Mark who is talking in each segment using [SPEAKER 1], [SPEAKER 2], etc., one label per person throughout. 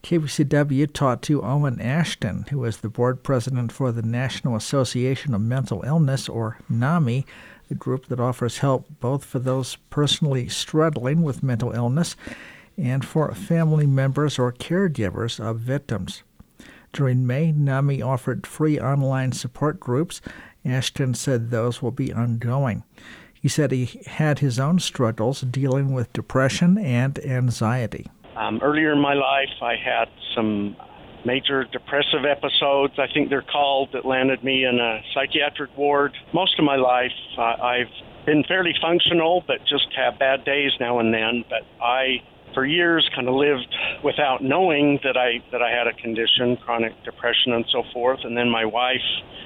[SPEAKER 1] KBCW talked to Owen Ashton, who is the board president for the National Association of Mental Illness, or NAMI, a group that offers help both for those personally struggling with mental illness and for family members or caregivers of victims. During May, NAMI offered free online support groups. Ashton said those will be ongoing. He said he had his own struggles dealing with depression and anxiety.
[SPEAKER 2] Earlier in my life, I had some major depressive episodes, I think they're called, that landed me in a psychiatric ward. Most of my life, I've been fairly functional, but just have bad days now and then. But I, for years, kind of lived without knowing that I had a condition, chronic depression and so forth. And then my wife,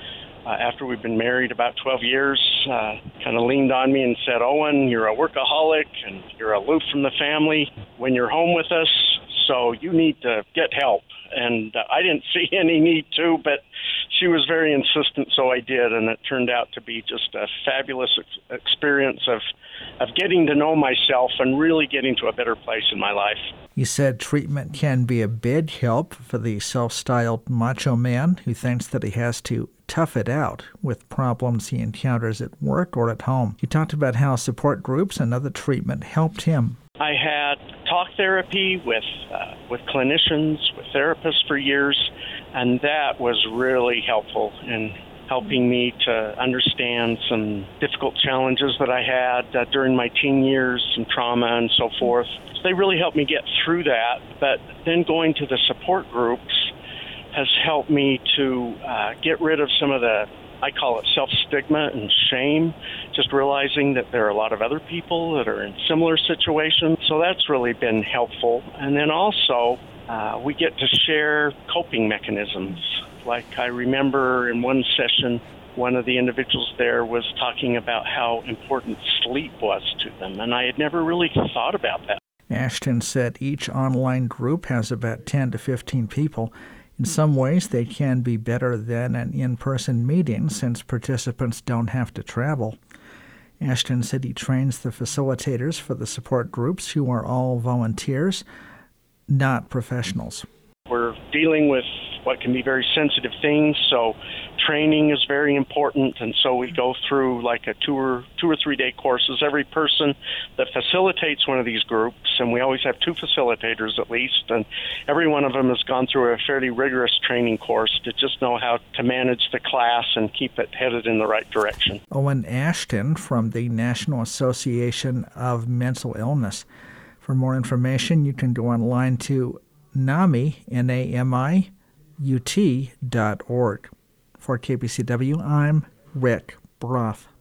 [SPEAKER 2] after we've been married about 12 years, kind of leaned on me and said, "Owen, you're a workaholic and you're aloof from the family when you're home with us, so you need to get help." And I didn't see any need to, but she was very insistent, so I did, and it turned out to be just a fabulous experience of getting to know myself and really getting to a better place in my life.
[SPEAKER 1] He said treatment can be a big help for the self-styled macho man who thinks that he has to tough it out with problems he encounters at work or at home. He talked about how support groups and other treatment helped him.
[SPEAKER 2] I had talk therapy with clinicians, with therapists for years, and that was really helpful in helping me to understand some difficult challenges that I had during my teen years, some trauma and so forth. So they really helped me get through that, but then going to the support groups has helped me to get rid of some of the, I call it self-stigma and shame, just realizing that there are a lot of other people that are in similar situations. So that's really been helpful. And then also, we get to share coping mechanisms. Like I remember in one session, one of the individuals there was talking about how important sleep was to them, and I had never really thought about that.
[SPEAKER 1] Ashton said each online group has about 10 to 15 people. In some ways, they can be better than an in-person meeting since participants don't have to travel. Ashton said he trains the facilitators for the support groups, who are all volunteers, not professionals.
[SPEAKER 2] We're dealing with what can be very sensitive things, so training is very important, and so we go through like a 2 or 3 day courses. Every person that facilitates one of these groups, and we always have 2 facilitators at least, and every one of them has gone through a fairly rigorous training course to just know how to manage the class and keep it headed in the right direction.
[SPEAKER 1] Owen Ashton from the National Association of Mental Illness. For more information, you can go online to NAMI, NAMIUT.org. For KBCW, I'm Rick Broth.